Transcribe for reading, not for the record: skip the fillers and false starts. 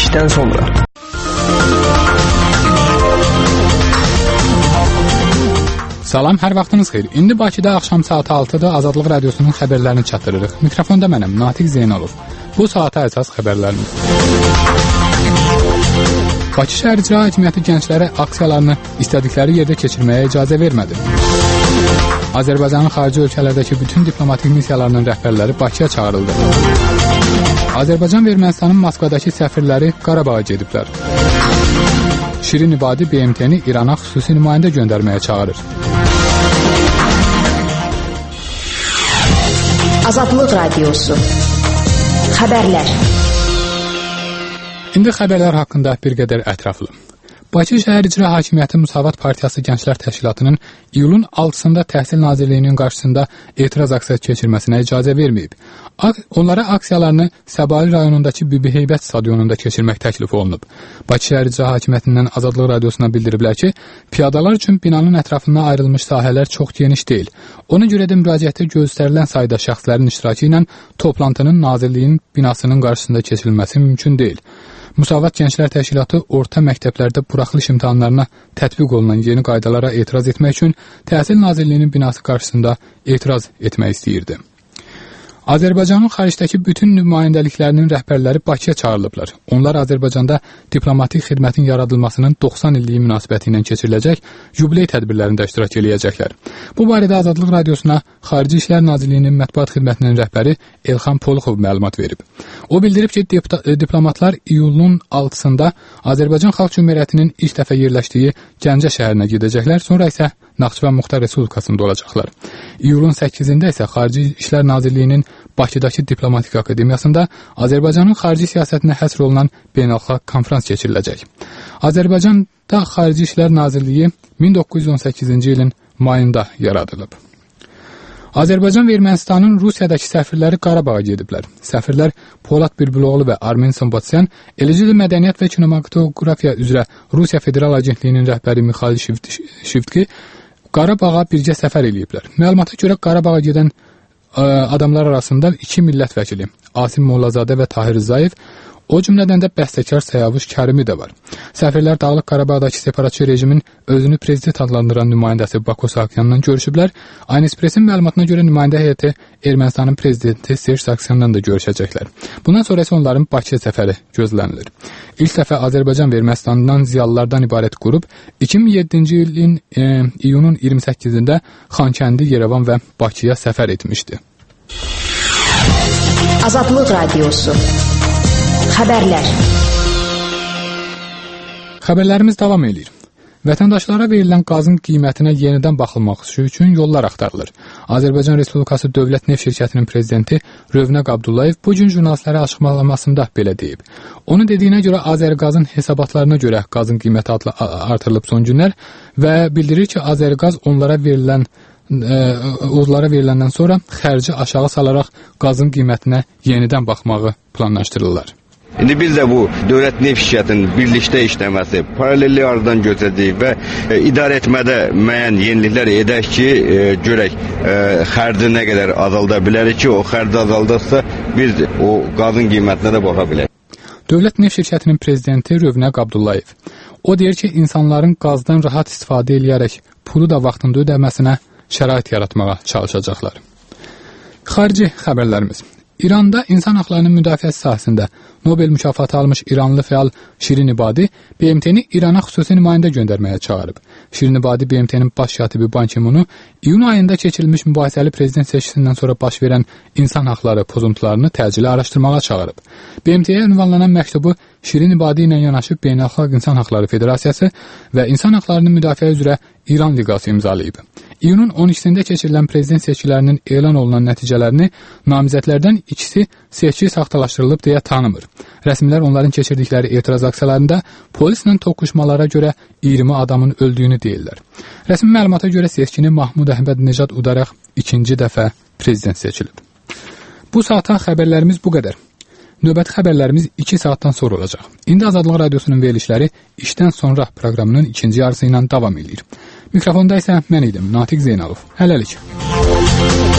işdən sonra. Salam, hər vaxtınız xeyir. İndi Bakıda axşam saat 6-da Azadlıq Radiosunun xəbərlərini çatdırırıq. Mikrofonda mənəm, Natiq Zeynalov. Bu saata əsas xəbərlərimiz. Bakı şəhər icra hakimiyyəti gənclərə aksiyalarını istədikləri yerdə keçirməyə icazə vermədi. Azərbaycanın xarici ölkələrdəki bütün diplomatik missiyalarının rəhbərləri Bakıya çağırıldı. Azərbaycan və Ermənistanın Moskvadakı səfirləri Qarabağa gediblər. Şirin İbadi BMT-ni İrana xüsusi nümayəndə göndərməyə çağırır. Azadlıq Radiosu. Xəbərlər. İndi xəbərlər haqqında bir qədər ətraflı. Bakı şəhər icra hakimiyyəti Müsavat Partiyası Gənclər Təşkilatının iyulun 6-sında Təhsil Nazirliyinin qarşısında etiraz aksiyası keçirməsinə icazə verməyib. Onlara aksiyalarını Səbail rayonundakı Bibi Heybət stadionunda keçirmək təklif olunub. Bakı şəhər icra hakimiyyətindən Azadlıq Radiosuna bildiriblər ki, piyadalar üçün binanın ətrafından ayrılmış sahələr çox geniş deyil. Ona görə də müraciətdə göstərilən sayda şəxslərin iştirakı ilə toplantının Nazirliyin binasının qarşısında keçirilməsi mümkün deyil. Müsavat Gənclər Təşkilatı orta məktəblərdə buraxılış imtahanlarına tətbiq olunan yeni qaydalara etiraz etmək üçün Təhsil Nazirliyinin binası qarşısında etiraz etmək istəyirdi. Azərbaycanın xaricdəki bütün nümayəndəliklərinin rəhbərləri Bakıya çağırılıblar. Onlar Azərbaycanda diplomatik xidmətin yaradılmasının 90 illiyi münasibəti ilə keçiriləcək jubiley tədbirlərində iştirak edəcəklər. Bu barədə Azadlıq Radiosuna Xarici İşlər Nazirliyinin mətbuat xidmətinin rəhbəri Elxan Poluxov məlumat verib. O bildirib ki, diplomatlar iyulun 6-sında Azərbaycan Xalq Cümhuriyyətinin ilk dəfə yerləşdiyi Gəncə şəhərinə gedəcəklər, sonra isə Naxçıvan Muxtar Respublikasında olacaqlar. İyulun 8-də isə Xarici İşlər Nazirliyinin Bakıdakı Diplomatik Akademiyasında Azərbaycanın xarici siyasətinə həsr olunan beynəlxalq konfrans keçiriləcək. Azərbaycanda Xarici İşlər Nazirliyi 1918-ci ilin mayında yaradılıb. Azərbaycan və Ermənistanın Rusiyadakı səfirləri Qarabağa gediblər. Səfirlər Polad Bülbüloğlu və Armen Sambatsyan, eləcə də mədəniyyət və kinematografiya üzrə Rusiya Federal Agentliyinin rəhbəri Mixail Şivtki Qarabağa birgə səfər ediblər. Məlumata görə Qarabağa gedən adamlar arasında iki millət vəkili Asim Mollazadə və Tahir Rzayev, o cümlədən də bəstəkar Səyavuş Kərimi də var. Səfirlər Dağlıq Qarabağdakı separatçı rejimin özünü prezident adlandıran nümayəndəsi Bako Saakyanla görüşüblər. Aynəspresin məlumatına görə nümayəndə heyəti Ermənistanın prezidenti Serj Sargsyanla da görüşəcəklər. Bundan sonra isə onların Bakıya səfəri gözlənilir. İlk dəfə Azərbaycan və Ermənistandan ziyalılardan ibarət qrup 2007-ci ilin iyunun 28-də Xankəndi, Yerevan və Bakıya səfər etmişdi. Azadlıq Radiosu. Xəbərlər. Xəbərlərimiz davam edir. Vətəndaşlara verilən qazın qiymətinə yenidən baxılması üçün yollar axtarılır. Azərbaycan Respublikası Dövlət Neft Şirkətinin prezidenti Rövnəq Abdullayev bu gün jurnalistlərə açıqlamasında belə deyib. Onun dediyinə görə Azərqazın hesabatlarına görə qazın qiyməti artırılıb son günlər və bildirir ki, Azərqaz onlara veriləndən sonra xərci aşağı salaraq qazın qiymətinə yenidən baxmağı planlaşdırırlar. İndi biz də bu Dövlət Neft Şirkətinin birlikdə işləməsi, paralellik aradan götürəcəyik və idarə etmədə müəyyən yeniliklər edək ki, görək xərci nə qədər azalda bilərik ki, o xərci azaldırsa biz o qazın qiymətinə də baxa bilərik. Dövlət Neft Şirkətinin prezidenti Rövnəq Abdullayev. O deyir ki, insanların qazdan rahat istifadə edərək pulu da vaxtında ödəməsinə şərait yaratmağa çalışacaqlar. Xarici xəbərlərimiz. İranda insan haqlarının müdafiəsi sahəsində Nobel mükafatı almış İranlı fəal Şirin İbadi BMT-ni İrana xüsusi nümayəndə göndərməyə çağırıb. Şirin İbadi BMT-nin baş katibi Ban Ki-moonu iyun ayında keçirilmiş mübahisəli prezident seçkisindən sonra baş verən insan haqları pozuntularını təcili araşdırmağa çağırıb. BMT-yə ünvanlanan məktubu Şirin İbadi ilə yanaşı Beynəlxalq İnsan Haqları Federasiyası və İnsan Haqlarının Müdafiə üzrə İran Liqası imzalayıb. İyunun 12-sində keçirilən prezident seçkilərinin elan olunan nəticələrini namizədlərdən ikisi seçki saxtalaşdırılıb deyə tanımır. Rəsmilər onların keçirdikləri etiraz aksiyalarında polislə toqquşmalara görə 20 adamın öldüyünü deyirlər. Rəsmi məlumata görə seçkini Mahmud Əhməd-Necad udaraq ikinci dəfə prezident seçilib. Bu saata xəbərlərimiz bu qədər. Növbəti xəbərlərimiz 2 saatdan sonra olacaq. İndi Azadlıq Radiosunun verilişləri işdən sonra proqramının ikinci yarısı ilə davam edir. Mikrofonda isə mən idim, Natiq Zeynalov. Hələlik.